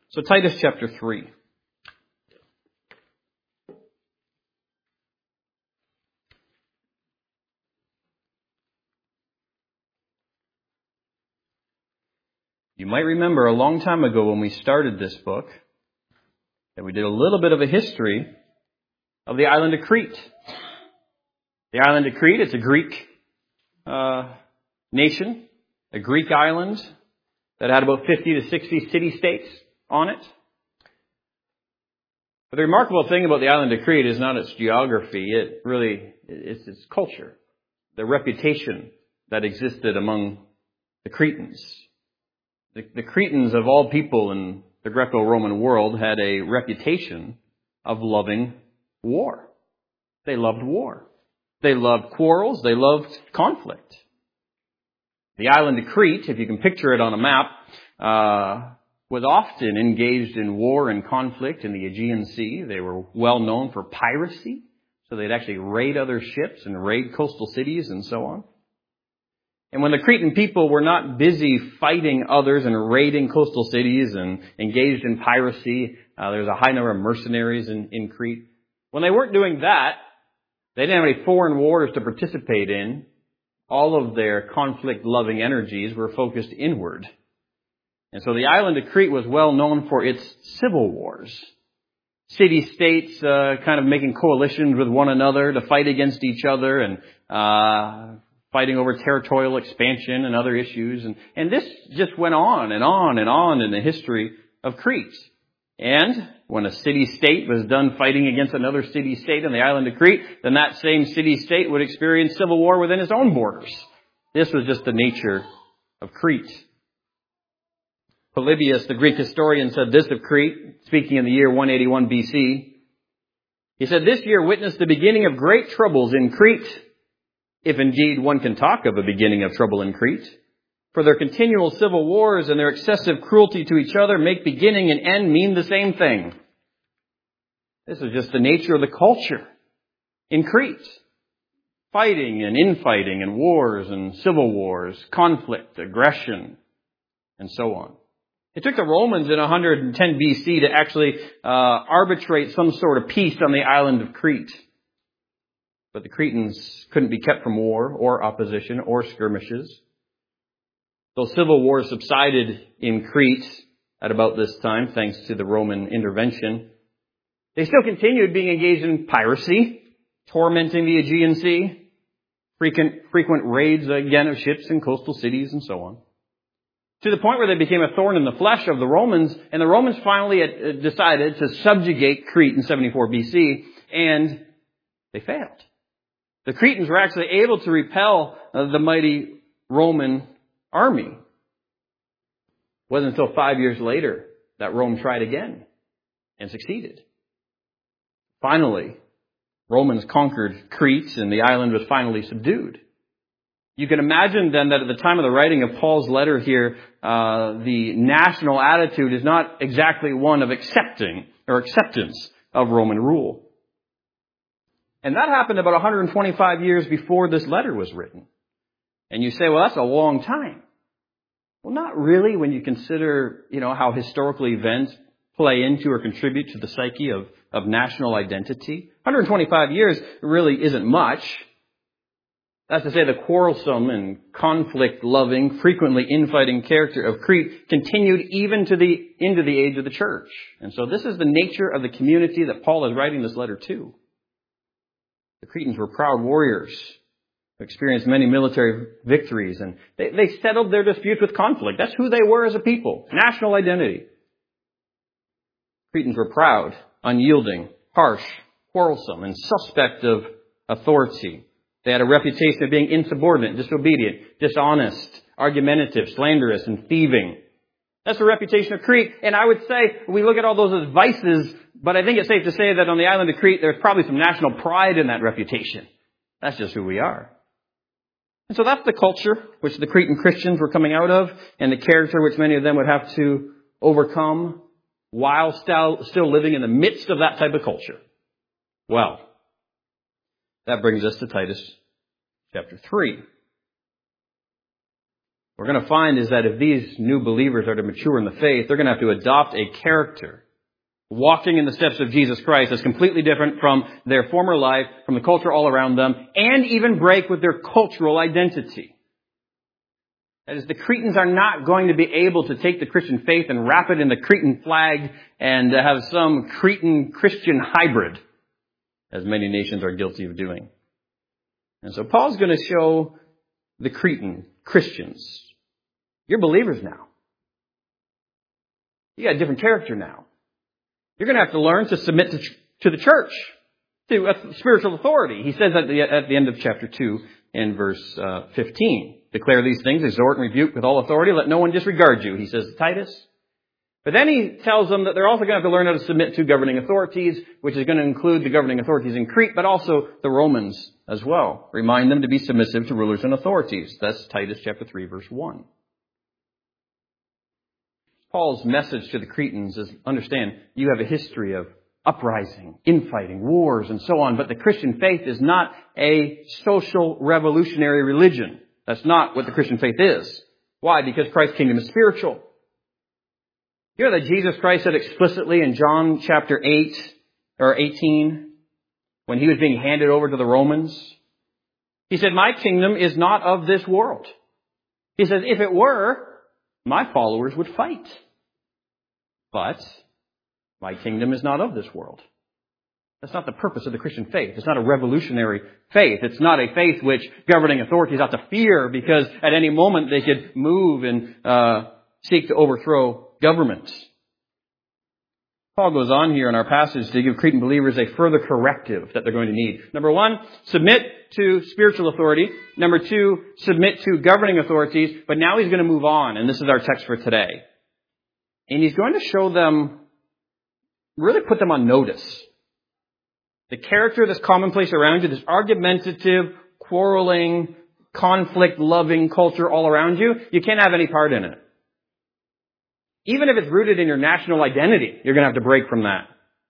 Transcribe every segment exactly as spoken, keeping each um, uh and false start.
So Titus chapter three. You might remember a long time ago when we started this book that we did a little bit of a history of the island of Crete. The island of Crete, it's a Greek uh, nation, a Greek island that had about fifty to sixty city-states on it. But the remarkable thing about the island of Crete is not its geography. It really, it's its culture, the reputation that existed among the Cretans. The, the Cretans, of all people in the Greco-Roman world, had a reputation of loving war. They loved war. They loved quarrels. They loved conflict. The island of Crete, if you can picture it on a map, uh, was often engaged in war and conflict in the Aegean Sea. They were well known for piracy, so they'd actually raid other ships and raid coastal cities and so on. And when the Cretan people were not busy fighting others and raiding coastal cities and engaged in piracy, uh, there was a high number of mercenaries in, in Crete. When they weren't doing that, they didn't have any foreign wars to participate in. All of their conflict-loving energies were focused inward. And so the island of Crete was well known for its civil wars. City-states uh, kind of making coalitions with one another to fight against each other and uh fighting over territorial expansion and other issues. And, and this just went on and on and on in the history of Crete. And when a city-state was done fighting against another city-state on the island of Crete, then that same city-state would experience civil war within its own borders. This was just the nature of Crete. Polybius, the Greek historian, said this of Crete, speaking in the year one eighty-one B C. He said, "This year witnessed the beginning of great troubles in Crete, if indeed one can talk of a beginning of trouble in Crete. For their continual civil wars and their excessive cruelty to each other make beginning and end mean the same thing." This is just the nature of the culture in Crete. Fighting and infighting and wars and civil wars, conflict, aggression, and so on. It took the Romans in one hundred ten B C to actually uh, arbitrate some sort of peace on the island of Crete. But the Cretans couldn't be kept from war or opposition or skirmishes. Though civil wars subsided in Crete at about this time, thanks to the Roman intervention, they still continued being engaged in piracy, tormenting the Aegean Sea, frequent, frequent raids again of ships in coastal cities and so on. To the point where they became a thorn in the flesh of the Romans, and the Romans finally had decided to subjugate Crete in seventy-four B C, and they failed. The Cretans were actually able to repel the mighty Roman army. It wasn't until five years later that Rome tried again and succeeded. Finally, Romans conquered Crete and the island was finally subdued. You can imagine then that at the time of the writing of Paul's letter here, uh, the national attitude is not exactly one of accepting or acceptance of Roman rule. And that happened about one hundred twenty-five years before this letter was written. And you say, well, that's a long time. Well, not really when you consider, you know, how historical events play into or contribute to the psyche of, of national identity. one hundred twenty-five years really isn't much. That's to say the quarrelsome and conflict-loving, frequently infighting character of Crete continued even to the into the age of the church. And so this is the nature of the community that Paul is writing this letter to. The Cretans were proud warriors who experienced many military victories, and they, they settled their disputes with conflict. That's who they were as a people. National identity. Cretans were proud, unyielding, harsh, quarrelsome, and suspect of authority. They had a reputation of being insubordinate, disobedient, dishonest, argumentative, slanderous, and thieving. That's the reputation of Crete. And I would say, we look at all those as vices, but I think it's safe to say that on the island of Crete, there's probably some national pride in that reputation. That's just who we are. And so that's the culture which the Cretan Christians were coming out of, and the character which many of them would have to overcome while still, still living in the midst of that type of culture. Well, that brings us to Titus chapter three. What we're going to find is that if these new believers are to mature in the faith, they're going to have to adopt a character, walking in the steps of Jesus Christ, that's completely different from their former life, from the culture all around them, and even break with their cultural identity. That is, the Cretans are not going to be able to take the Christian faith and wrap it in the Cretan flag and have some Cretan Christian hybrid, as many nations are guilty of doing. And so Paul's going to show the Cretan Christians, you're believers now. You got a different character now. You're going to have to learn to submit to, to the church, to a spiritual authority. He says at the, at the end of chapter two in verse uh, fifteen, declare these things, exhort and rebuke with all authority, let no one disregard you, he says to Titus. But then he tells them that they're also going to have to learn how to submit to governing authorities, which is going to include the governing authorities in Crete, but also the Romans as well. Remind them to be submissive to rulers and authorities. That's Titus chapter three, verse one. Paul's message to the Cretans is, understand, you have a history of uprising, infighting, wars, and so on, but the Christian faith is not a social revolutionary religion. That's not what the Christian faith is. Why? Because Christ's kingdom is spiritual. You know that Jesus Christ said explicitly in John chapter eight or eighteen, when he was being handed over to the Romans, he said, my kingdom is not of this world. He says, if it were, my followers would fight. But my kingdom is not of this world. That's not the purpose of the Christian faith. It's not a revolutionary faith. It's not a faith which governing authorities ought to fear because at any moment they could move and uh, seek to overthrow governments. Paul goes on here in our passage to give Cretan believers a further corrective that they're going to need. Number one, submit to spiritual authority. Number two, submit to governing authorities. But now he's going to move on, and this is our text for today. And he's going to show them, really put them on notice. The character that's commonplace around you, this argumentative, quarreling, conflict-loving culture all around you, you can't have any part in it. Even if it's rooted in your national identity, you're going to have to break from that.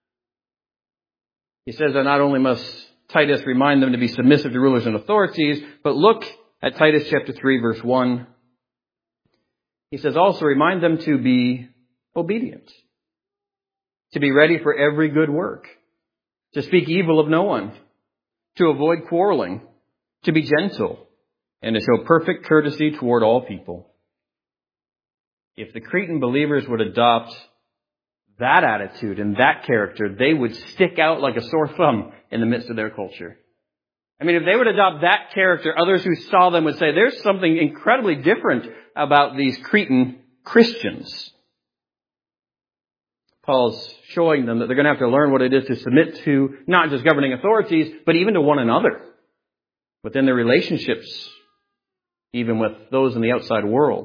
He says that not only must Titus remind them to be submissive to rulers and authorities, but look at Titus chapter three, verse one. He says also remind them to be obedient, to be ready for every good work, to speak evil of no one, to avoid quarreling, to be gentle, and to show perfect courtesy toward all people. If the Cretan believers would adopt that attitude and that character, they would stick out like a sore thumb in the midst of their culture. I mean, if they would adopt that character, others who saw them would say, there's something incredibly different about these Cretan Christians. Paul's showing them that they're going to have to learn what it is to submit to not just governing authorities, but even to one another within their relationships, even with those in the outside world.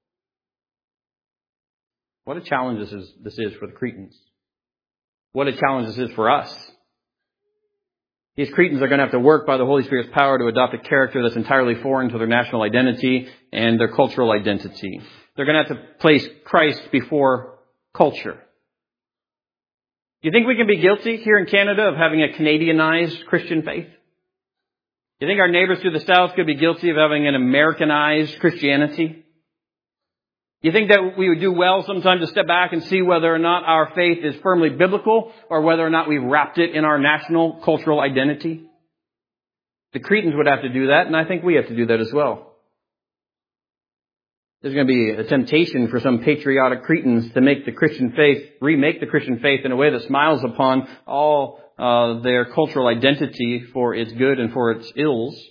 What a challenge this is, this is for the Cretans. What a challenge this is for us. These Cretans are going to have to work by the Holy Spirit's power to adopt a character that's entirely foreign to their national identity and their cultural identity. They're going to have to place Christ before culture. Do you think we can be guilty here in Canada of having a Canadianized Christian faith? Do you think our neighbors to the south could be guilty of having an Americanized Christianity? You think that we would do well sometimes to step back and see whether or not our faith is firmly biblical or whether or not we've wrapped it in our national cultural identity? The Cretans would have to do that, and I think we have to do that as well. There's going to be a temptation for some patriotic Cretans to make the Christian faith, remake the Christian faith in a way that smiles upon all uh, their cultural identity for its good and for its ills.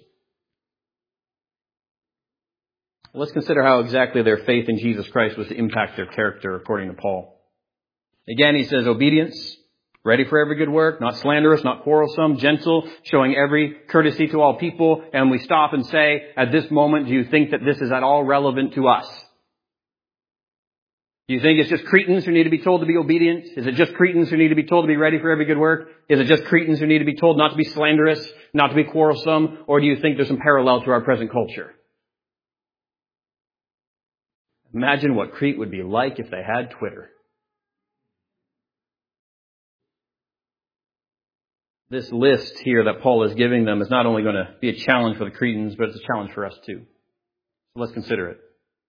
Let's consider how exactly their faith in Jesus Christ was to impact their character according to Paul. Again, he says obedience, ready for every good work, not slanderous, not quarrelsome, gentle, showing every courtesy to all people. And we stop and say, at this moment, do you think that this is at all relevant to us? Do you think it's just Cretans who need to be told to be obedient? Is it just Cretans who need to be told to be ready for every good work? Is it just Cretans who need to be told not to be slanderous, not to be quarrelsome? Or do you think there's some parallel to our present culture? Imagine what Crete would be like if they had Twitter. This list here that Paul is giving them is not only going to be a challenge for the Cretans, but it's a challenge for us too. So let's consider it.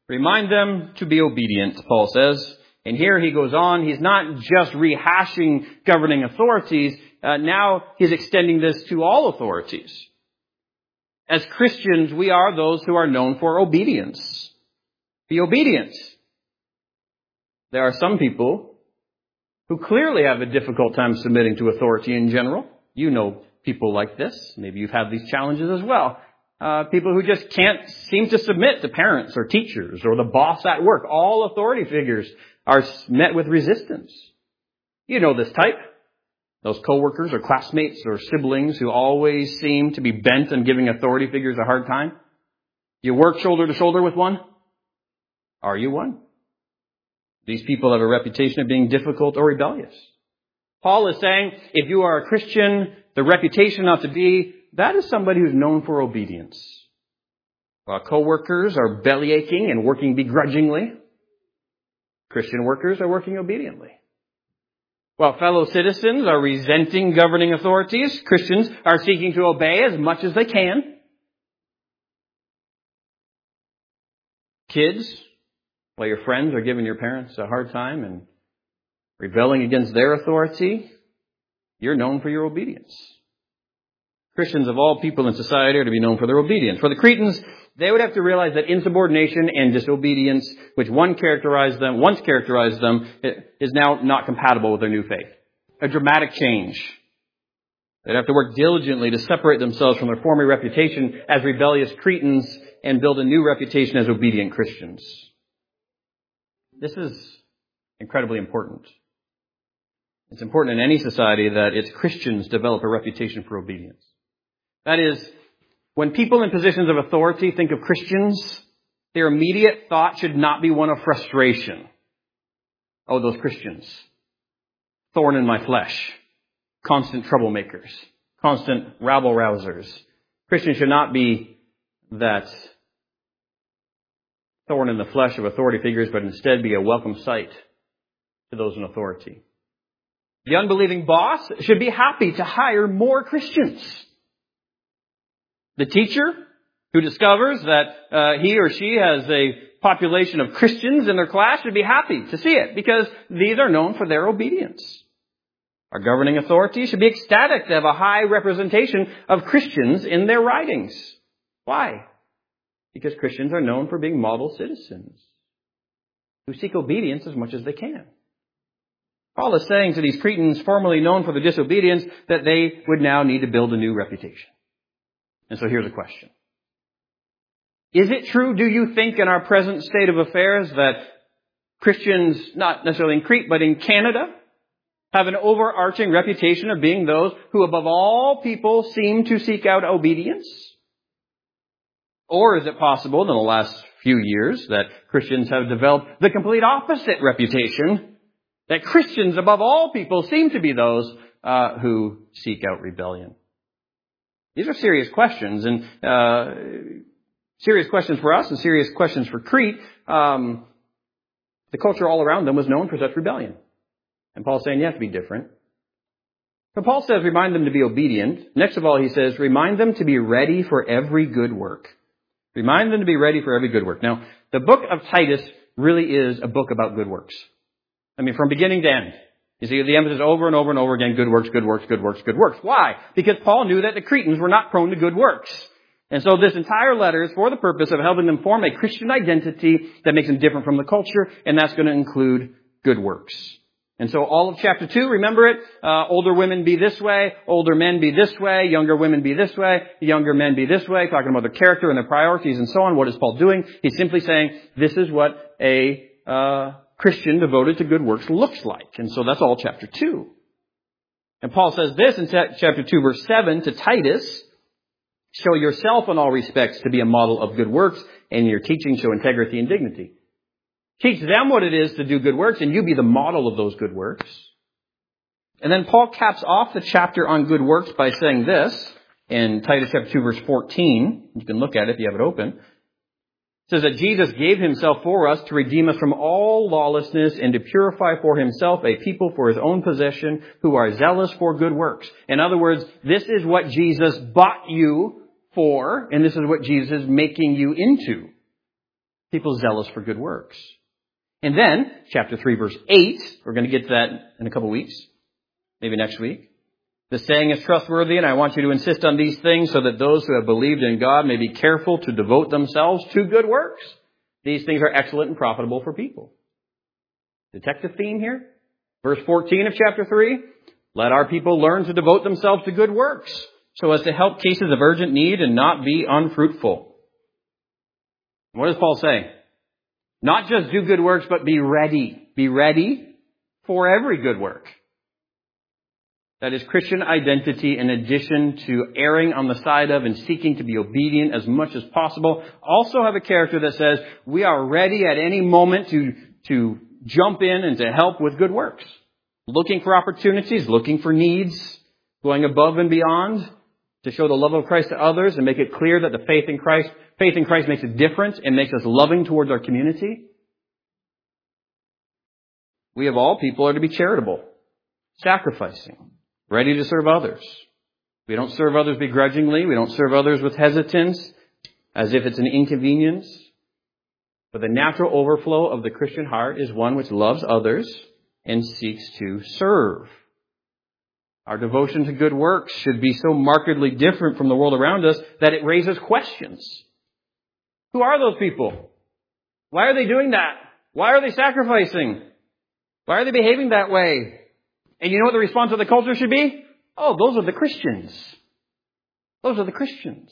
Remind them to be obedient, Paul says. And here he goes on. He's not just rehashing governing authorities. Uh, now he's extending this to all authorities. As Christians, we are those who are known for obedience. Be obedient. There are some people who clearly have a difficult time submitting to authority in general. You know people like this. Maybe you've had these challenges as well. Uh, people who just can't seem to submit to parents or teachers or the boss at work. All authority figures are met with resistance. You know this type. Those coworkers or classmates or siblings who always seem to be bent on giving authority figures a hard time. You work shoulder to shoulder with one? Are you one? These people have a reputation of being difficult or rebellious. Paul is saying, if you are a Christian, the reputation ought to be, that is somebody who's known for obedience. While co-workers are bellyaching and working begrudgingly, Christian workers are working obediently. While fellow citizens are resenting governing authorities, Christians are seeking to obey as much as they can. Kids, while your friends are giving your parents a hard time and rebelling against their authority, you're known for your obedience. Christians of all people in society are to be known for their obedience. For the Cretans, they would have to realize that insubordination and disobedience, which one characterized them, once characterized them, is now not compatible with their new faith. A dramatic change. They'd have to work diligently to separate themselves from their former reputation as rebellious Cretans and build a new reputation as obedient Christians. This is incredibly important. It's important in any society that its Christians develop a reputation for obedience. That is, when people in positions of authority think of Christians, their immediate thought should not be one of frustration. Oh, those Christians. Thorn in my flesh. Constant troublemakers. Constant rabble-rousers. Christians should not be that thorn in the flesh of authority figures, but instead be a welcome sight to those in authority. The unbelieving boss should be happy to hire more Christians. The teacher who discovers that uh, he or she has a population of Christians in their class should be happy to see it because these are known for their obedience. Our governing authorities should be ecstatic to have a high representation of Christians in their writings. Why? Because Christians are known for being model citizens who seek obedience as much as they can. Paul is saying to these Cretans formerly known for their disobedience that they would now need to build a new reputation. And so here's a question. Is it true, do you think, in our present state of affairs that Christians, not necessarily in Crete, but in Canada, have an overarching reputation of being those who above all people seem to seek out obedience? Or is it possible in the last few years that Christians have developed the complete opposite reputation, that Christians above all people seem to be those uh, who seek out rebellion? These are serious questions, and uh, serious questions for us and serious questions for Crete. Um, the culture all around them was known for such rebellion. And Paul's saying you have to be different. So Paul says remind them to be obedient. Next of all, he says remind them to be ready for every good work. Remind them to be ready for every good work. Now, the book of Titus really is a book about good works. I mean, from beginning to end. You see the emphasis over and over and over again, good works, good works, good works, good works. Why? Because Paul knew that the Cretans were not prone to good works. And so this entire letter is for the purpose of helping them form a Christian identity that makes them different from the culture, and that's going to include good works. And so all of chapter two, remember it, uh, older women be this way, older men be this way, younger women be this way, younger men be this way, talking about their character and their priorities and so on. What is Paul doing? He's simply saying this is what a uh Christian devoted to good works looks like. And so that's all chapter two. And Paul says this in chapter two, verse seven, to Titus, show yourself in all respects to be a model of good works, and your teaching show integrity and dignity. Teach them what it is to do good works, and you be the model of those good works. And then Paul caps off the chapter on good works by saying this in Titus chapter two, verse fourteen. You can look at it if you have it open. It says that Jesus gave himself for us to redeem us from all lawlessness and to purify for himself a people for his own possession who are zealous for good works. In other words, this is what Jesus bought you for, and this is what Jesus is making you into. People zealous for good works. And then, chapter three, verse eight, we're going to get to that in a couple weeks, maybe next week. The saying is trustworthy, and I want you to insist on these things so that those who have believed in God may be careful to devote themselves to good works. These things are excellent and profitable for people. Detect the theme here? Verse fourteen of chapter three, let our people learn to devote themselves to good works so as to help cases of urgent need and not be unfruitful. What does Paul say? Not just do good works, but be ready. Be ready for every good work. That is Christian identity in addition to erring on the side of and seeking to be obedient as much as possible. Also have a character that says we are ready at any moment to, to jump in and to help with good works. Looking for opportunities, looking for needs, going above and beyond to show the love of Christ to others and make it clear that the faith in Christ, faith in Christ makes a difference and makes us loving towards our community. We of all people are to be charitable, sacrificing, ready to serve others. We don't serve others begrudgingly. We don't serve others with hesitance as if it's an inconvenience. But the natural overflow of the Christian heart is one which loves others and seeks to serve. Our devotion to good works should be so markedly different from the world around us that it raises questions. Who are those people? Why are they doing that? Why are they sacrificing? Why are they behaving that way? And you know what the response of the culture should be? Oh, those are the Christians. Those are the Christians.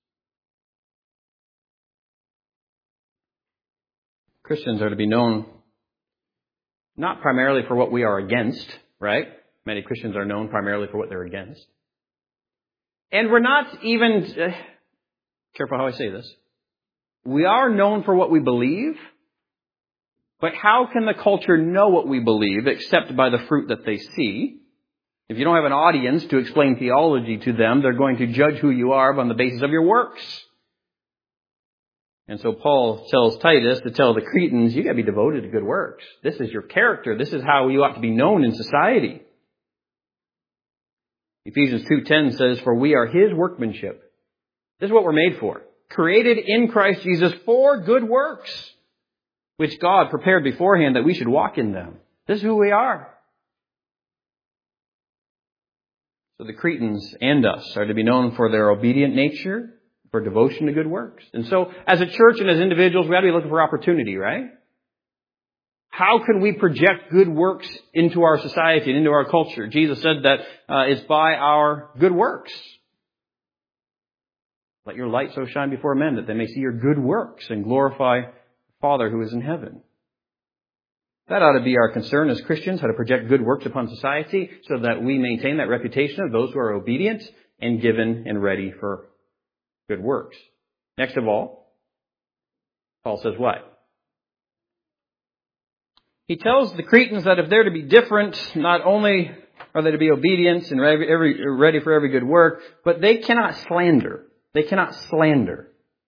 Christians are to be known not primarily for what we are against, right? Many Christians are known primarily for what they're against. And we're not even, uh, careful how I say this, we are known for what we believe, but how can the culture know what we believe except by the fruit that they see? If you don't have an audience to explain theology to them, they're going to judge who you are on the basis of your works. And so Paul tells Titus to tell the Cretans, you got to be devoted to good works. This is your character. This is how you ought to be known in society. Ephesians two ten says, for we are His workmanship. This is what we're made for. Created in Christ Jesus for good works, which God prepared beforehand that we should walk in them. This is who we are. So the Cretans and us are to be known for their obedient nature, for devotion to good works. And so as a church and as individuals, we ought to be looking for opportunity, right? How can we project good works into our society and into our culture? Jesus said that uh, it's by our good works. Let your light so shine before men that they may see your good works and glorify Father who is in heaven. That ought to be our concern as Christians, how to project good works upon society so that we maintain that reputation of those who are obedient and given and ready for good works. Next of all, Paul says what? He tells the Cretans that if they're to be different, not only are they to be obedient and ready, every, ready for every good work, but they cannot slander. They cannot slander.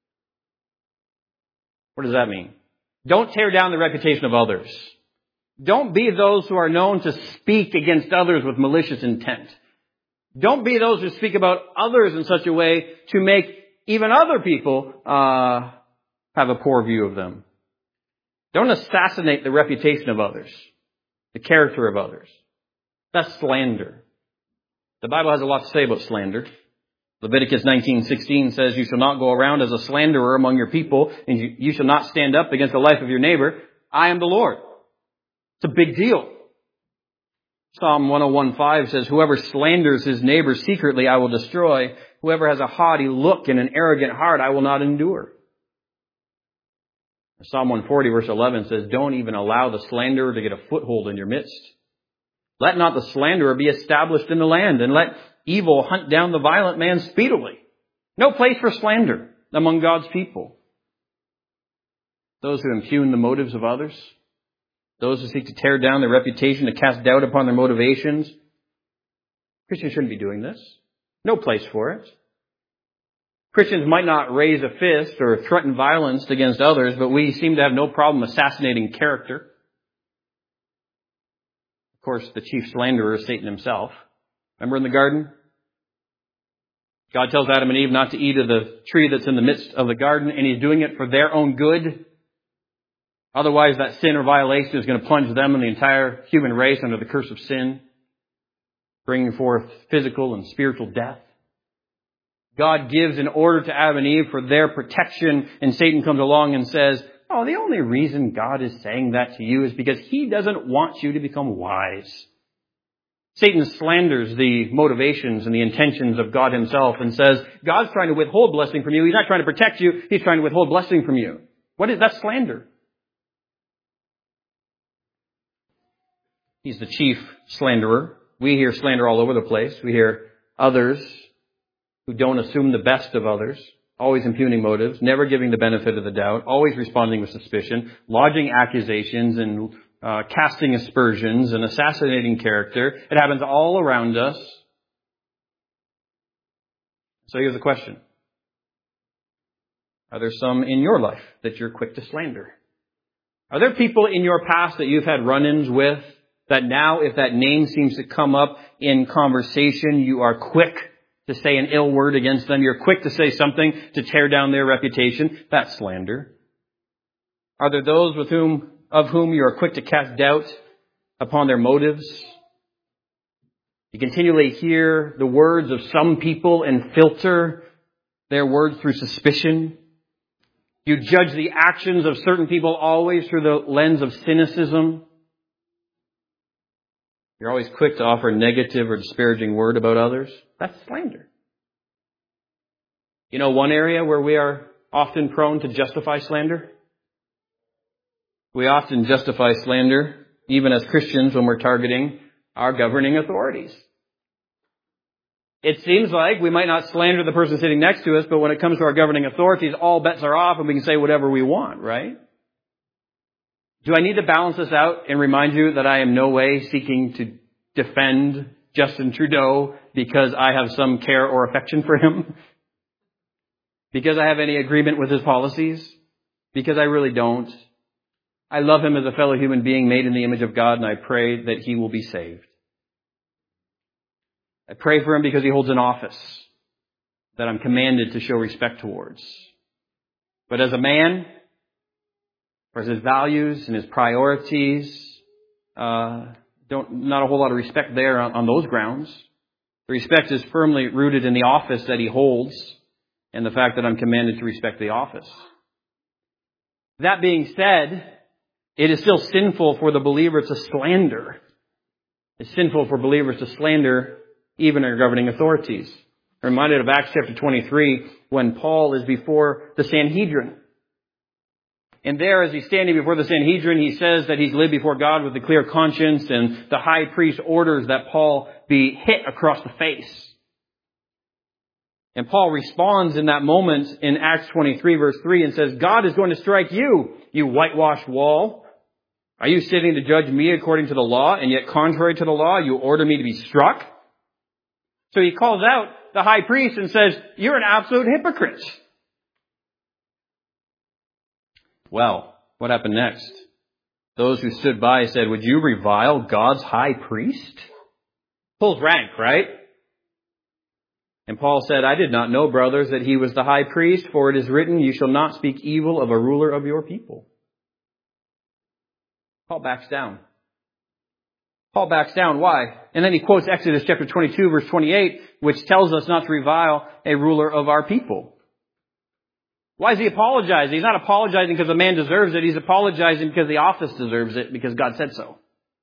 What does that mean? Don't tear down the reputation of others. Don't be those who are known to speak against others with malicious intent. Don't be those who speak about others in such a way to make even other people uh, have a poor view of them. Don't assassinate the reputation of others, the character of others. That's slander. The Bible has a lot to say about slander. Leviticus nineteen sixteen says, you shall not go around as a slanderer among your people, and you, you shall not stand up against the life of your neighbor. I am the Lord. It's a big deal. Psalm one oh one five says, whoever slanders his neighbor secretly, I will destroy. Whoever has a haughty look and an arrogant heart, I will not endure. Psalm one forty verse eleven says, don't even allow the slanderer to get a foothold in your midst. Let not the slanderer be established in the land, and let evil hunt down the violent man speedily. No place for slander among God's people. Those who impugn the motives of others, those who seek to tear down their reputation, to cast doubt upon their motivations. Christians shouldn't be doing this. No place for it. Christians might not raise a fist or threaten violence against others, but we seem to have no problem assassinating character. Of course, the chief slanderer is Satan himself. Remember in the garden? God tells Adam and Eve not to eat of the tree that's in the midst of the garden, and He's doing it for their own good. Otherwise, that sin or violation is going to plunge them and the entire human race under the curse of sin, bringing forth physical and spiritual death. God gives an order to Adam and Eve for their protection, and Satan comes along and says, oh, the only reason God is saying that to you is because He doesn't want you to become wise. Satan slanders the motivations and the intentions of God Himself and says, God's trying to withhold blessing from you. He's not trying to protect you. He's trying to withhold blessing from you. What is that slander? He's the chief slanderer. We hear slander all over the place. We hear others who don't assume the best of others, always impugning motives, never giving the benefit of the doubt, always responding with suspicion, lodging accusations and uh, casting aspersions and assassinating character. It happens all around us. So here's the question. Are there some in your life that you're quick to slander? Are there people in your past that you've had run-ins with that now, if that name seems to come up in conversation, you are quick to say an ill word against them? You're quick to say something to tear down their reputation? That's slander. Are there those with whom, of whom you are quick to cast doubt upon their motives? You continually hear the words of some people and filter their words through suspicion. You judge the actions of certain people always through the lens of cynicism. You're always quick to offer a negative or disparaging word about others. That's slander. You know one area where we are often prone to justify slander? We often justify slander, even as Christians, when we're targeting our governing authorities. It seems like we might not slander the person sitting next to us, but when it comes to our governing authorities, all bets are off and we can say whatever we want, right? Do I need to balance this out and remind you that I am no way seeking to defend Justin Trudeau because I have some care or affection for him? Because I have any agreement with his policies? Because I really don't. I love him as a fellow human being made in the image of God, and I pray that he will be saved. I pray for him because he holds an office that I'm commanded to show respect towards. But as a man, or his values and his priorities, uh, don't, not a whole lot of respect there on, on those grounds. The respect is firmly rooted in the office that he holds and the fact that I'm commanded to respect the office. That being said, it is still sinful for the believer to slander. It's sinful for believers to slander even our governing authorities. I'm reminded of Acts chapter twenty-three when Paul is before the Sanhedrin. And there, as he's standing before the Sanhedrin, he says that he's lived before God with a clear conscience, and the high priest orders that Paul be hit across the face. And Paul responds in that moment in Acts twenty-three, verse three, and says, God is going to strike you, you whitewashed wall. Are you sitting to judge me according to the law, and yet contrary to the law, you order me to be struck? So he calls out the high priest and says, you're an absolute hypocrite. Well, what happened next? Those who stood by said, would you revile God's high priest? Pulls rank, right? And Paul said, I did not know, brothers, that he was the high priest, for it is written, you shall not speak evil of a ruler of your people. Paul backs down. Paul backs down. Why? And then he quotes Exodus chapter twenty-two, verse twenty-eight, which tells us not to revile a ruler of our people. Why is he apologizing? He's not apologizing because the man deserves it. He's apologizing because the office deserves it, because God said so.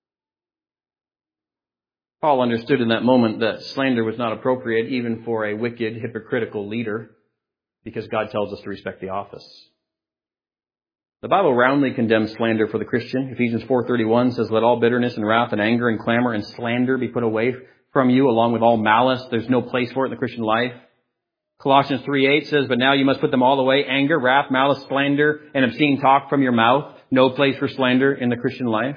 Paul understood in that moment that slander was not appropriate even for a wicked, hypocritical leader, because God tells us to respect the office. The Bible roundly condemns slander for the Christian. Ephesians four thirty-one says, let all bitterness and wrath and anger and clamor and slander be put away from you, along with all malice. There's no place for it in the Christian life. Colossians three eight says, but now you must put them all away, anger, wrath, malice, slander, and obscene talk from your mouth. No place for slander in the Christian life.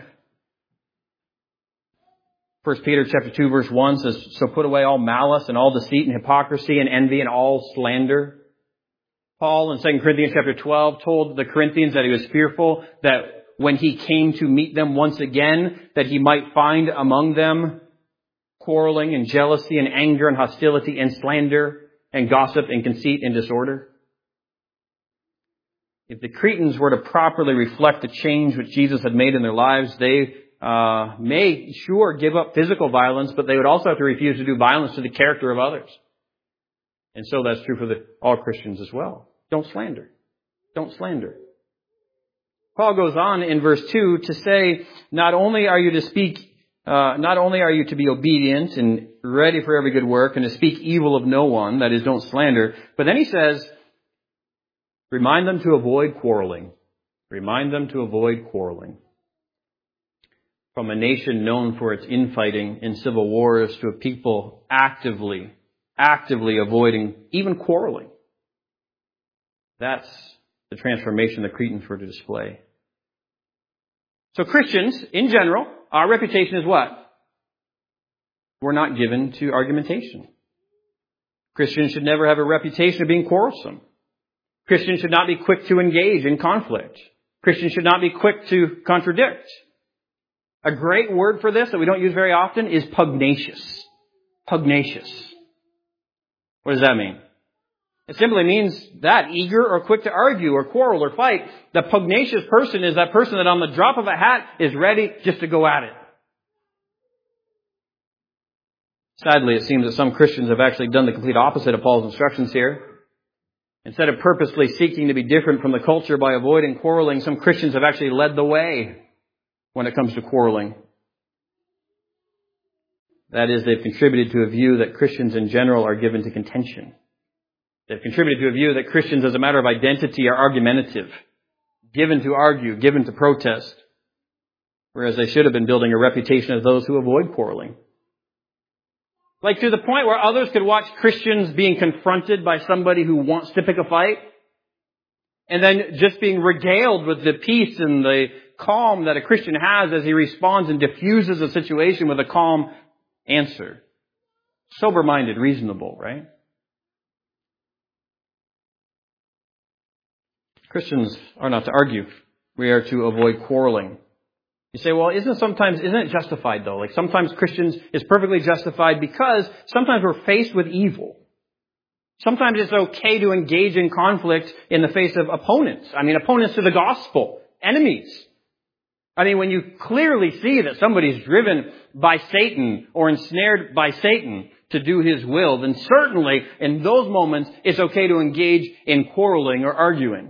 First Peter chapter two, verse one says, so put away all malice and all deceit and hypocrisy and envy and all slander. Paul in Second Corinthians chapter twelve told the Corinthians that he was fearful that when he came to meet them once again, that he might find among them quarreling and jealousy and anger and hostility and slander and gossip and conceit and disorder. if the Cretans were to properly reflect the change which Jesus had made in their lives, they uh, may, sure, give up physical violence, but they would also have to refuse to do violence to the character of others. And so that's true for the, all Christians as well. Don't slander. Don't slander. Paul goes on in verse two to say, not only are you to speak, uh, not only are you to be obedient and ready for every good work and to speak evil of no one, that is, don't slander, but then he says, remind them to avoid quarreling. Remind them to avoid quarreling. From a nation known for its infighting in civil wars to a people actively, actively avoiding even quarreling. That's the transformation the Cretans were to display. So Christians, in general, our reputation is what? We're not given to argumentation. Christians should never have a reputation of being quarrelsome. Christians should not be quick to engage in conflict. Christians should not be quick to contradict. A great word for this that we don't use very often is pugnacious. Pugnacious. What does that mean? It simply means that, eager or quick to argue or quarrel or fight. The pugnacious person is that person that on the drop of a hat is ready just to go at it. Sadly, it seems that some Christians have actually done the complete opposite of Paul's instructions here. Instead of purposely seeking to be different from the culture by avoiding quarreling, some Christians have actually led the way when it comes to quarreling. That is, they've contributed to a view that Christians in general are given to contention. They've contributed to a view that Christians as a matter of identity are argumentative, given to argue, given to protest, whereas they should have been building a reputation as those who avoid quarreling. Like to the point where others could watch Christians being confronted by somebody who wants to pick a fight, and then just being regaled with the peace and the calm that a Christian has as he responds and diffuses a situation with a calm answer. Sober-minded, reasonable, right? Christians are not to argue. We are to avoid quarreling. You say, well, isn't it sometimes, isn't it justified though? Like sometimes Christians is perfectly justified because sometimes we're faced with evil. Sometimes it's okay to engage in conflict in the face of opponents. I mean, opponents to the gospel. Enemies. I mean, when you clearly see that somebody's driven by Satan or ensnared by Satan to do his will, then certainly in those moments it's okay to engage in quarreling or arguing.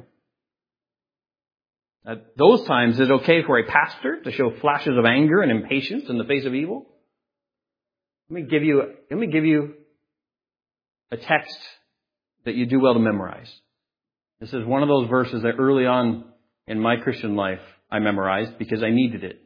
At those times, is it okay for a pastor to show flashes of anger and impatience in the face of evil? Let me give you, let me give you a text that you do well to memorize. This is one of those verses that early on in my Christian life I memorized because I needed it.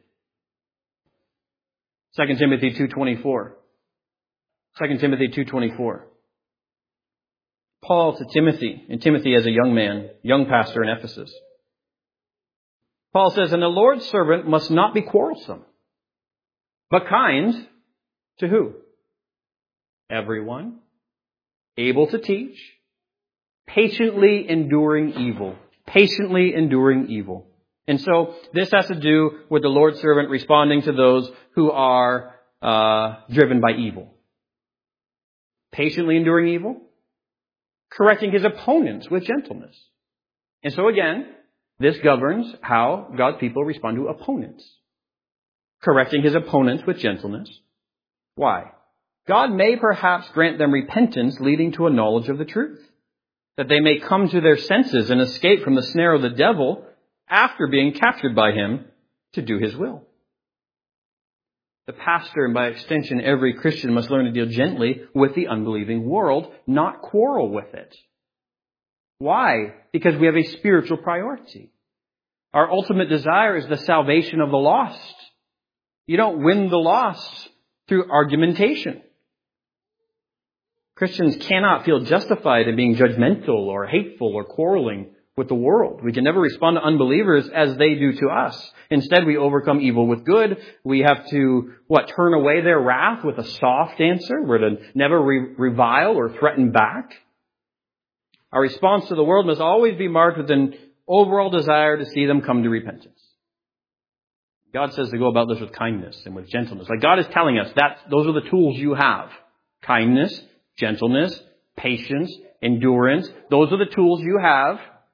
Second Timothy two twenty-four. Second Timothy two twenty-four. Paul to Timothy, and Timothy as a young man, young pastor in Ephesus. Paul says, and the Lord's servant must not be quarrelsome, but kind to who? Everyone, able to teach, patiently enduring evil. Patiently enduring evil. And so this has to do with the Lord's servant responding to those who are uh, driven by evil. Patiently enduring evil, correcting his opponents with gentleness. And so again, this governs how God's people respond to opponents. Correcting his opponents with gentleness. Why? God may perhaps grant them repentance leading to a knowledge of the truth, that they may come to their senses and escape from the snare of the devil after being captured by him to do his will. The pastor, and by extension every Christian, must learn to deal gently with the unbelieving world, not quarrel with it. Why? Because we have a spiritual priority. Our ultimate desire is the salvation of the lost. You don't win the lost through argumentation. Christians cannot feel justified in being judgmental or hateful or quarreling with the world. We can never respond to unbelievers as they do to us. Instead, we overcome evil with good. We have to, what, turn away their wrath with a soft answer. We're to never re- revile or threaten back. Our response to the world must always be marked with an overall desire to see them come to repentance. God says to go about this with kindness and with gentleness. Like God is telling us that those are the tools you have. Kindness, gentleness, patience, endurance. Those are the tools you have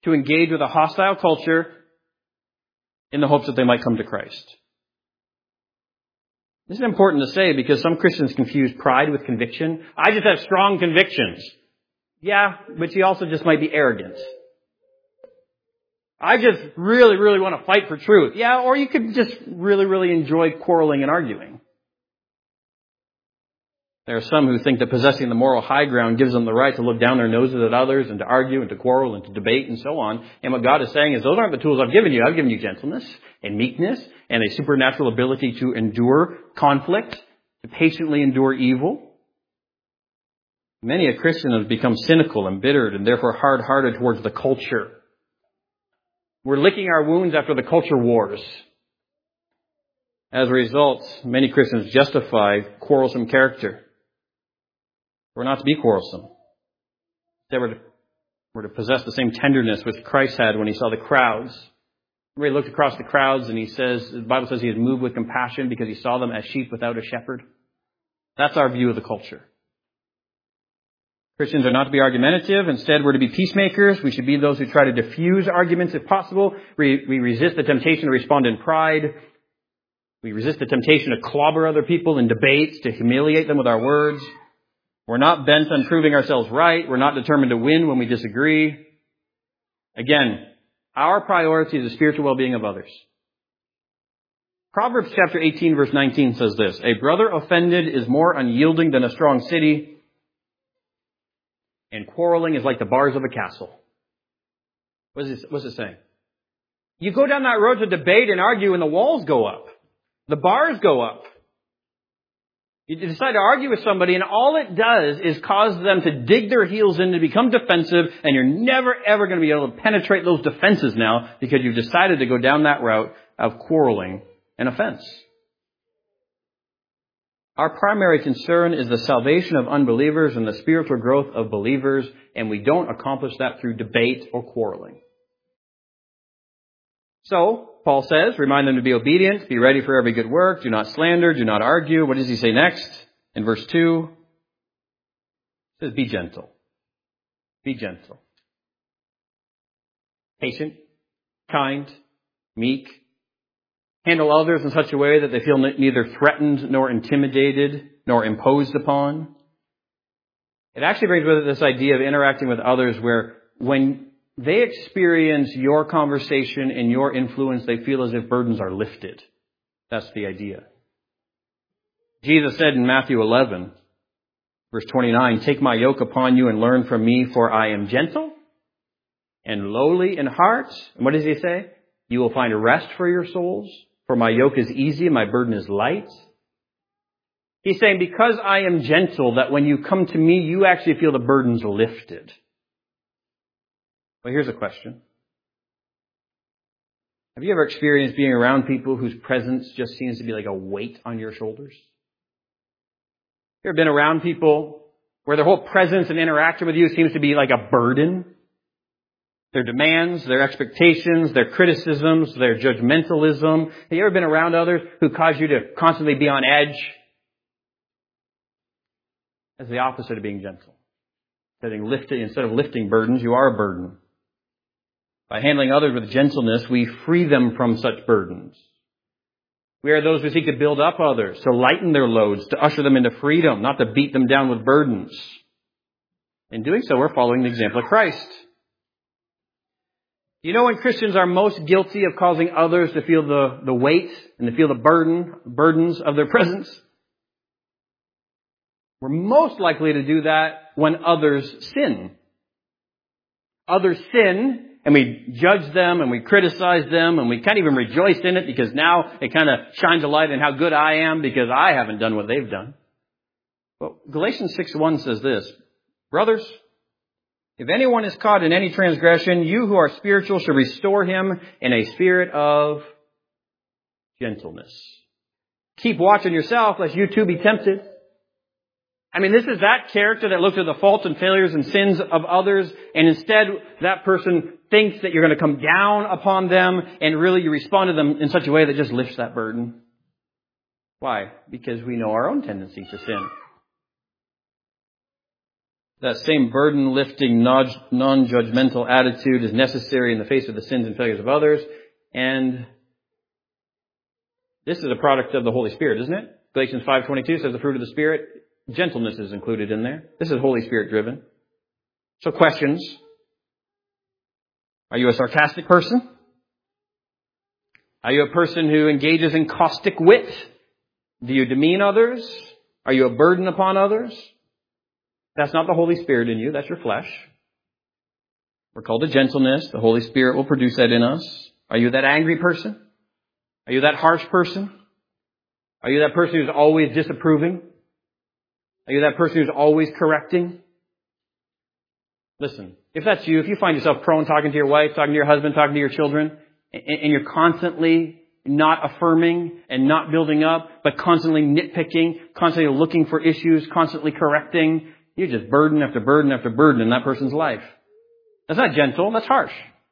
to engage with a hostile culture in the hopes that they might come to Christ. This is important to say because some Christians confuse pride with conviction. I just have strong convictions. Yeah, but you also just might be arrogant. I just really, really want to fight for truth. Yeah, or you could just really, really enjoy quarreling and arguing. There are some who think that possessing the moral high ground gives them the right to look down their noses at others and to argue and to quarrel and to debate and so on. And what God is saying is those aren't the tools I've given you. I've given you gentleness and meekness and a supernatural ability to endure conflict, to patiently endure evil. Many a Christian has become cynical, embittered, and therefore hard-hearted towards the culture. We're licking our wounds after the culture wars. As a result, many Christians justify quarrelsome character. We're not to be quarrelsome. They were to, were to possess the same tenderness which Christ had when he saw the crowds. He looked across the crowds and he says, the Bible says he is moved with compassion because he saw them as sheep without a shepherd. That's our view of the culture. Christians are not to be argumentative. Instead, we're to be peacemakers. We should be those who try to diffuse arguments if possible. We, we resist the temptation to respond in pride. We resist the temptation to clobber other people in debates, to humiliate them with our words. We're not bent on proving ourselves right. We're not determined to win when we disagree. Again, our priority is the spiritual well-being of others. Proverbs chapter eighteen verse nineteen says this, "A brother offended is more unyielding than a strong city, and quarreling is like the bars of a castle." What is it, what's it saying? You go down that road to debate and argue and the walls go up. The bars go up. You decide to argue with somebody and all it does is cause them to dig their heels in, to become defensive, and you're never ever going to be able to penetrate those defenses now because you've decided to go down that route of quarreling and offense. Our primary concern is the salvation of unbelievers and the spiritual growth of believers, and we don't accomplish that through debate or quarreling. So, Paul says, remind them to be obedient, be ready for every good work, do not slander, do not argue. What does he say next? In verse two, he says, be gentle. Be gentle. Patient, kind, meek. Handle others in such a way that they feel neither threatened nor intimidated nor imposed upon. It actually brings with it this idea of interacting with others where when they experience your conversation and your influence, they feel as if burdens are lifted. That's the idea. Jesus said in Matthew eleven, verse twenty-nine, "Take my yoke upon you and learn from me, for I am gentle and lowly in heart." And what does he say? "You will find rest for your souls, for my yoke is easy and my burden is light." He's saying, because I am gentle, that when you come to me, you actually feel the burdens lifted. Well, here's a question. Have you ever experienced being around people whose presence just seems to be like a weight on your shoulders? You ever been around people where their whole presence and interaction with you seems to be like a burden? Their demands, their expectations, their criticisms, their judgmentalism. Have you ever been around others who cause you to constantly be on edge? That's the opposite of being gentle. Instead of lifting burdens, you are a burden. By handling others with gentleness, we free them from such burdens. We are those who seek to build up others, to lighten their loads, to usher them into freedom, not to beat them down with burdens. In doing so, we're following the example of Christ. You know when Christians are most guilty of causing others to feel the, the weight and to feel the burden, burdens of their presence? We're most likely to do that when others sin. Others sin, and we judge them, and we criticize them, and we can't even rejoice in it because now it kind of shines a light on how good I am because I haven't done what they've done. But Galatians six one says this, "Brothers, if anyone is caught in any transgression, you who are spiritual should restore him in a spirit of gentleness. Keep watch on yourself, lest you too be tempted." I mean, this is that character that looks at the faults and failures and sins of others, and instead that person thinks that you're going to come down upon them, and really you respond to them in such a way that just lifts that burden. Why? Because we know our own tendency to sin. That same burden-lifting, non-judgmental attitude is necessary in the face of the sins and failures of others. And this is a product of the Holy Spirit, isn't it? Galatians five twenty-two says the fruit of the Spirit, gentleness is included in there. This is Holy Spirit driven. So questions. Are you a sarcastic person? Are you a person who engages in caustic wit? Do you demean others? Are you a burden upon others? That's not the Holy Spirit in you. That's your flesh. We're called to gentleness. The Holy Spirit will produce that in us. Are you that angry person? Are you that harsh person? Are you that person who's always disapproving? Are you that person who's always correcting? Listen, if that's you, if you find yourself prone talking to your wife, talking to your husband, talking to your children, and you're constantly not affirming and not building up, but constantly nitpicking, constantly looking for issues, constantly correcting, you're just burden after burden after burden in that person's life. That's not gentle, that's harsh.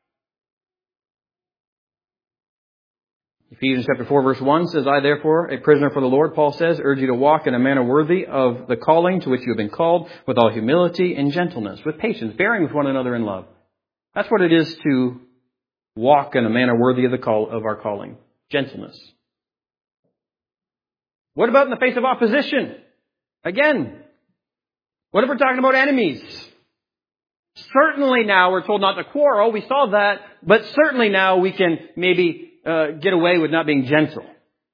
Ephesians chapter four verse one says, I therefore, a prisoner for the Lord, Paul says, urge you to walk in a manner worthy of the calling to which you have been called, with all humility and gentleness, with patience, bearing with one another in love. That's what it is to walk in a manner worthy of the call of our calling. Gentleness. What about in the face of opposition? Again, what if we're talking about enemies? Certainly now we're told not to quarrel. We saw that. But certainly now we can maybe uh, get away with not being gentle.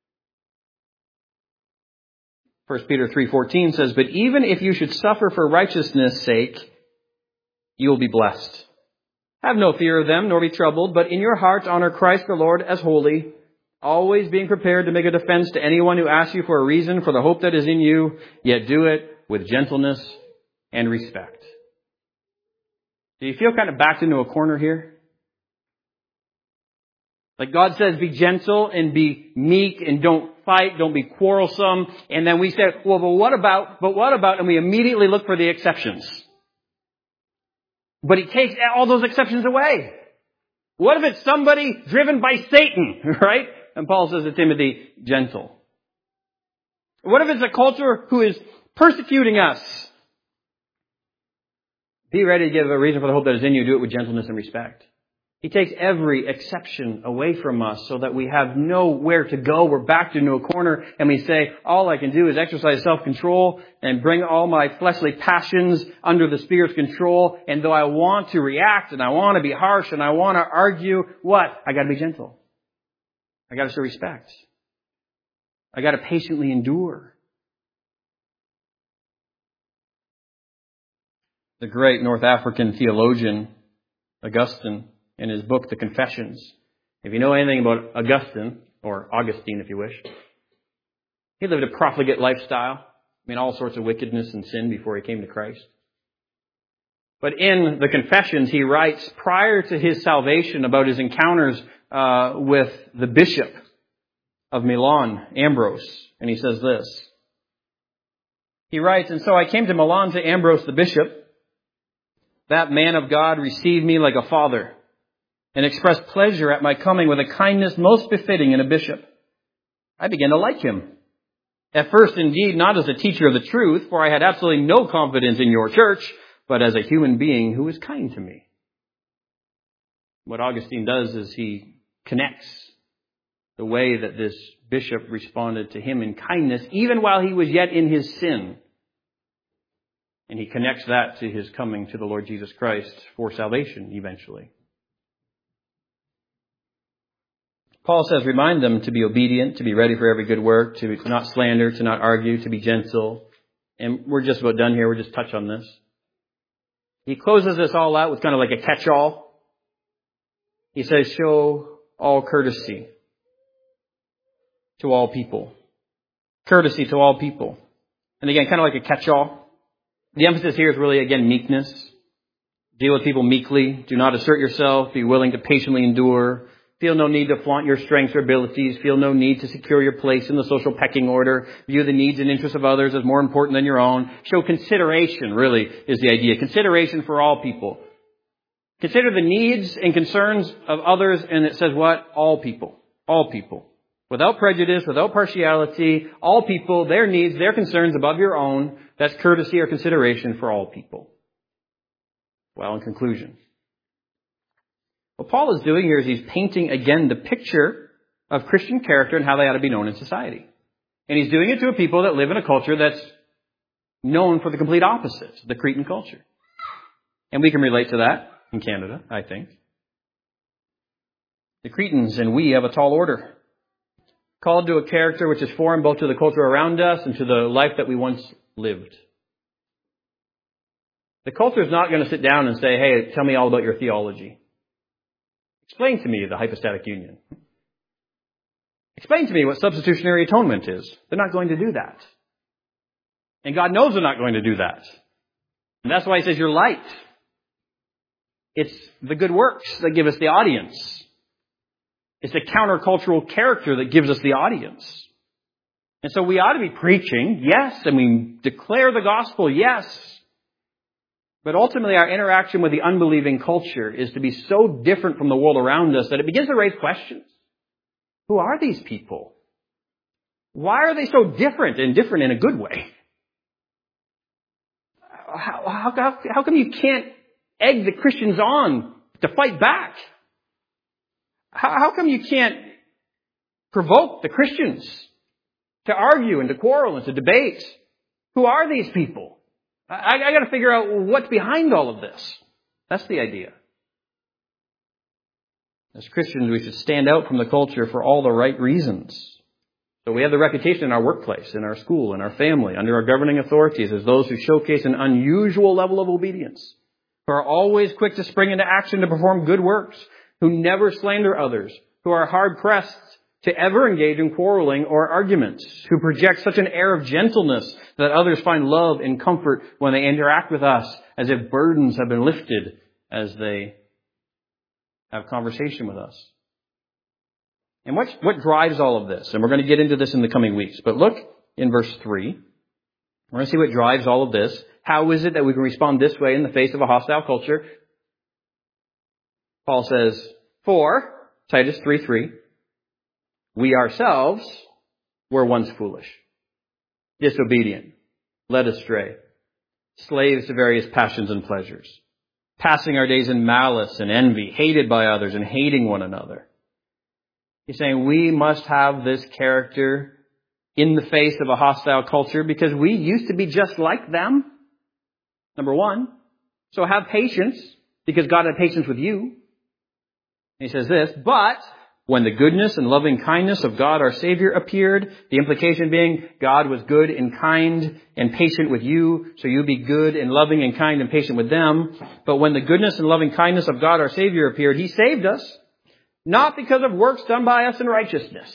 First Peter three fourteen says, but even if you should suffer for righteousness' sake, you will be blessed. Have no fear of them, nor be troubled, but in your hearts honor Christ the Lord as holy, always being prepared to make a defense to anyone who asks you for a reason for the hope that is in you, yet do it with gentleness and respect. Do you feel kind of backed into a corner here? Like God says, be gentle and be meek and don't fight, don't be quarrelsome. And then we say, well, but what about, but what about, and we immediately look for the exceptions. But he takes all those exceptions away. What if it's somebody driven by Satan, right? And Paul says to Timothy, gentle. What if it's a culture who is persecuting us? Be ready to give a reason for the hope that is in you. Do it with gentleness and respect. He takes every exception away from us so that we have nowhere to go. We're backed into a corner and we say, all I can do is exercise self-control and bring all my fleshly passions under the Spirit's control. And though I want to react and I want to be harsh and I want to argue, what? I got to be gentle. I got to show respect. I got to patiently endure. The great North African theologian, Augustine, in his book, The Confessions. If you know anything about Augustine, or Augustine if you wish, he lived a profligate lifestyle. I mean, all sorts of wickedness and sin before he came to Christ. But in The Confessions, he writes prior to his salvation about his encounters uh, with the bishop of Milan, Ambrose. And he says this. He writes, and so I came to Milan to Ambrose the bishop. That man of God received me like a father and expressed pleasure at my coming with a kindness most befitting in a bishop. I began to like him. At first, indeed, not as a teacher of the truth, for I had absolutely no confidence in your church, but as a human being who was kind to me. What Augustine does is he connects the way that this bishop responded to him in kindness, even while he was yet in his sin. And he connects that to his coming to the Lord Jesus Christ for salvation eventually. Paul says, remind them to be obedient, to be ready for every good work, to not slander, to not argue, to be gentle. And we're just about done here. We'll just touch on this. He closes this all out with kind of like a catch-all. He says, show all courtesy to all people. Courtesy to all people. And again, kind of like a catch-all. The emphasis here is really, again, meekness. Deal with people meekly. Do not assert yourself. Be willing to patiently endure. Feel no need to flaunt your strengths or abilities. Feel no need to secure your place in the social pecking order. View the needs and interests of others as more important than your own. Show consideration, really, is the idea. Consideration for all people. Consider the needs and concerns of others, and it says what? All people. All people. Without prejudice, without partiality, all people, their needs, their concerns above your own. That's courtesy or consideration for all people. Well, in conclusion, what Paul is doing here is he's painting again the picture of Christian character and how they ought to be known in society. And he's doing it to a people that live in a culture that's known for the complete opposite, the Cretan culture. And we can relate to that in Canada, I think. The Cretans and we have a tall order, called to a character which is foreign both to the culture around us and to the life that we once lived. The culture is not going to sit down and say, hey, tell me all about your theology. Explain to me the hypostatic union. Explain to me what substitutionary atonement is. They're not going to do that. And God knows they're not going to do that. And that's why he says you're light. It's the good works that give us the audience. It's the countercultural character that gives us the audience. And so we ought to be preaching, yes, and we declare the gospel, yes. But ultimately our interaction with the unbelieving culture is to be so different from the world around us that it begins to raise questions. Who are these people? Why are they so different, and different in a good way? How, how, how, how come you can't egg the Christians on to fight back? How, how come you can't provoke the Christians to argue and to quarrel and to debate? Who are these people? I, I got to figure out what's behind all of this. That's the idea. As Christians, we should stand out from the culture for all the right reasons. So we have the reputation in our workplace, in our school, in our family, under our governing authorities as those who showcase an unusual level of obedience, who are always quick to spring into action to perform good works, who never slander others, who are hard-pressed to ever engage in quarreling or arguments, who project such an air of gentleness that others find love and comfort when they interact with us, as if burdens have been lifted as they have conversation with us. And what, what drives all of this? And we're going to get into this in the coming weeks. But look in verse three. We're going to see what drives all of this. How is it that we can respond this way in the face of a hostile culture? Paul says, for, Titus three three, we ourselves were once foolish, disobedient, led astray, slaves to various passions and pleasures, passing our days in malice and envy, hated by others and hating one another. He's saying we must have this character in the face of a hostile culture because we used to be just like them. Number one. So have patience because God had patience with you. And he says this, but when the goodness and loving kindness of God our Savior appeared, the implication being God was good and kind and patient with you, so you be good and loving and kind and patient with them. But when the goodness and loving kindness of God our Savior appeared, he saved us, not because of works done by us in righteousness,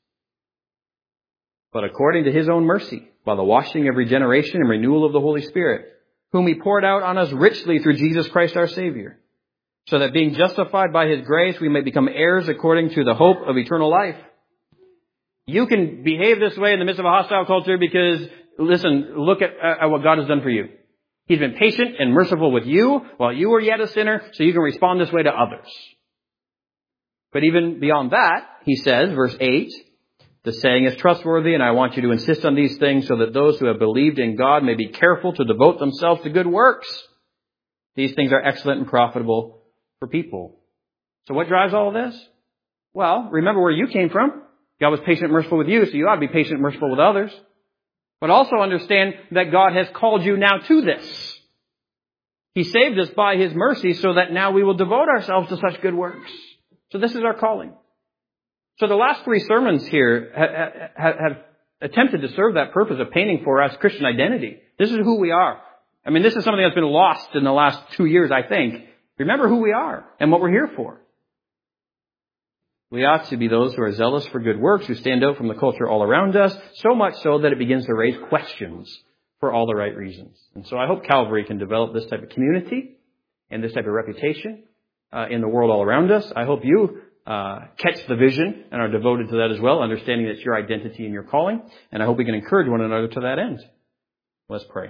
but according to his own mercy, by the washing of regeneration and renewal of the Holy Spirit, whom he poured out on us richly through Jesus Christ our Savior, so that being justified by his grace, we may become heirs according to the hope of eternal life. You can behave this way in the midst of a hostile culture because, listen, look at, at what God has done for you. He's been patient and merciful with you while you were yet a sinner, so you can respond this way to others. But even beyond that, he says, verse eight, the saying is trustworthy, and I want you to insist on these things so that those who have believed in God may be careful to devote themselves to good works. These things are excellent and profitable for people. So what drives all of this? Well, remember where you came from. God was patient and merciful with you, so you ought to be patient and merciful with others. But also understand that God has called you now to this. He saved us by his mercy so that now we will devote ourselves to such good works. So this is our calling. So the last three sermons here ha- ha- have attempted to serve that purpose of painting for us Christian identity. This is who we are. I mean, this is something that's been lost in the last two years, I think. Remember who we are and what we're here for. We ought to be those who are zealous for good works, who stand out from the culture all around us, so much so that it begins to raise questions for all the right reasons. And so I hope Calvary can develop this type of community and this type of reputation uh, in the world all around us. I hope you uh, catch the vision and are devoted to that as well, understanding that's your identity and your calling. And I hope we can encourage one another to that end. Let's pray.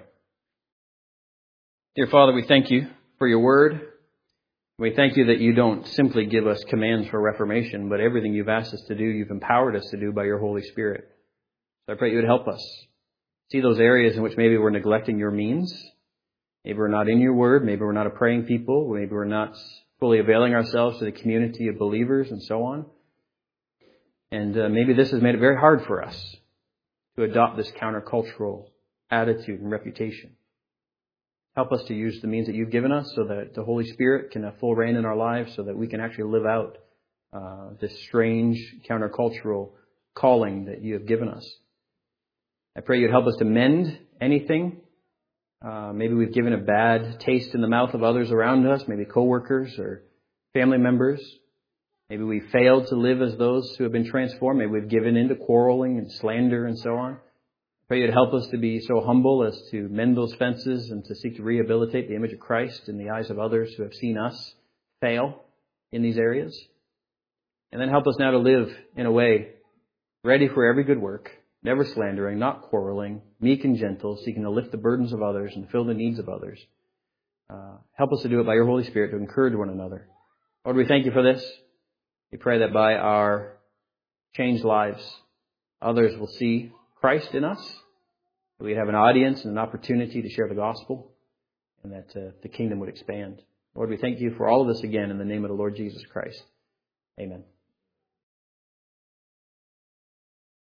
Dear Father, we thank you for your word. We thank you that you don't simply give us commands for reformation, but everything you've asked us to do, you've empowered us to do by your Holy Spirit. So I pray you would help us see those areas in which maybe we're neglecting your means Maybe we're not in your word. Maybe we're not a praying people. Maybe we're not fully availing ourselves to the community of believers and so on. And uh, maybe this has made it very hard for us to adopt this countercultural attitude and reputation. Help us to use the means that you've given us so that the Holy Spirit can have full reign in our lives so that we can actually live out uh, this strange countercultural calling that you have given us. I pray you'd help us to mend anything. Uh, maybe we've given a bad taste in the mouth of others around us, maybe coworkers or family members. Maybe we failed to live as those who have been transformed. Maybe we've given in to quarreling and slander and so on. Pray you'd help us to be so humble as to mend those fences and to seek to rehabilitate the image of Christ in the eyes of others who have seen us fail in these areas. And then help us now to live in a way ready for every good work, never slandering, not quarreling, meek and gentle, seeking to lift the burdens of others and fill the needs of others. Uh, help us to do it by your Holy Spirit to encourage one another. Lord, we thank you for this. We pray that by our changed lives, others will see Christ in us, that we'd have an audience and an opportunity to share the gospel, and that uh, the kingdom would expand. Lord, we thank you for all of this again in the name of the Lord Jesus Christ. Amen.